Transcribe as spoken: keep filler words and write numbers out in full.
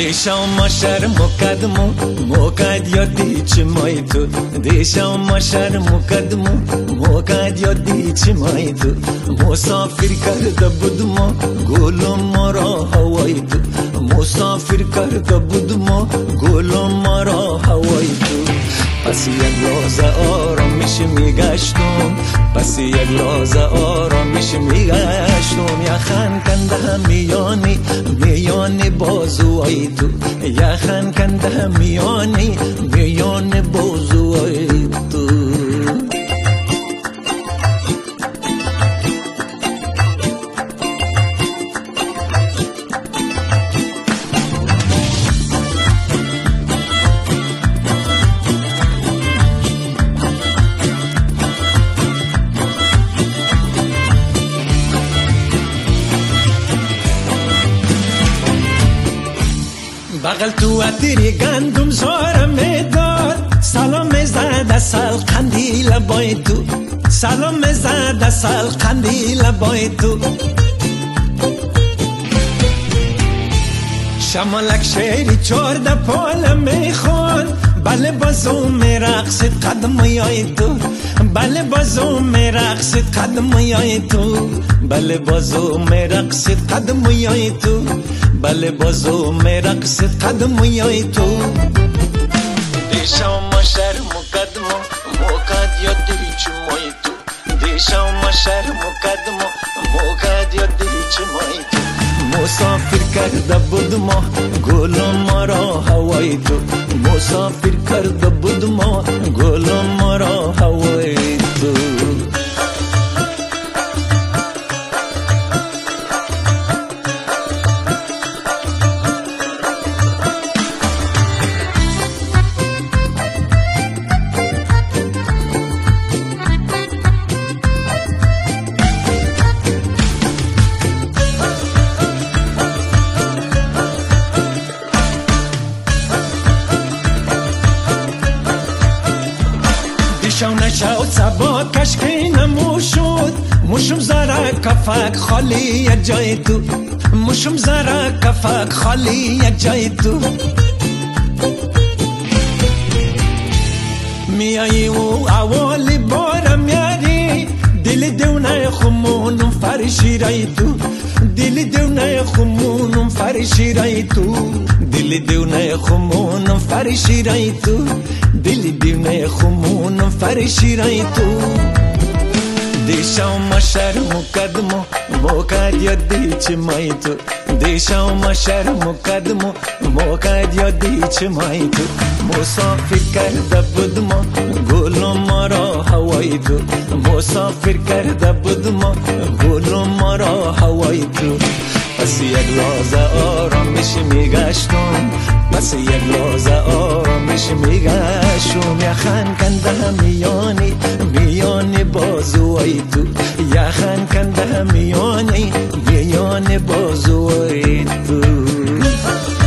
دیشم ماشر مقدمو موقد یادی چی مای تو دیشم ماشر مقدمو موقد یادی چی مای تو مسافر کرده بودم گلم مرا هوای تو مسافر کرده بودم گلم مرا هوای تو پس یک لحظه آرامش میگشتم پس یک لحظه آرامش میگشتم یخن کنده میانی میانی بازوی تو یخن کنده میانی میانی بازوی تو بغل تو اتری گندم زارم میدار سلام زده سال قندیل بای تو سلام زده سال قندیل بای تو شمالک شیری چورده پال میخون بله بازو میرقصد قدم یای تو بله بازو میرقصد قدم یای تو بله بازو میرقصد قدم یای تو بله بازو میرقصد قدم یای تو دیشم ماشر مقدمو موقد یادی چی مای تو دیشم ماشر مقدمو موقد یادی چی مای تو مسافر کرده بودم گلم مرا هوای تو مسافر کرده بودم گلم مرا هوای تو شو نشود سبا کشکی نموشود مشم زره کفک خالی یک جای تو مشم زره کفک خالی یک جای تو میایی و اولی بارم میاری دل دونه خمونم فرشی رای تو دل دونه خمونم فرشی رای تو دل دونه خمونم فرشی رای تو دل دیونه خمونم فرشی رای تو دیشم ماشر مقدمو موقد یادی چی مای تو دیشم ماشر مقدمو موقد یادی چی مای تو مسافر کرده بودم گلم مرا هوای تو مسافر کرده بودم گلم مرا هوای تو پس یک لحظه آرامش میگشتم پس یک لحظه آرامش میگشتم یخن کنده میانی میانی بازوی تو یخن کنده میانی میانی بازوی تو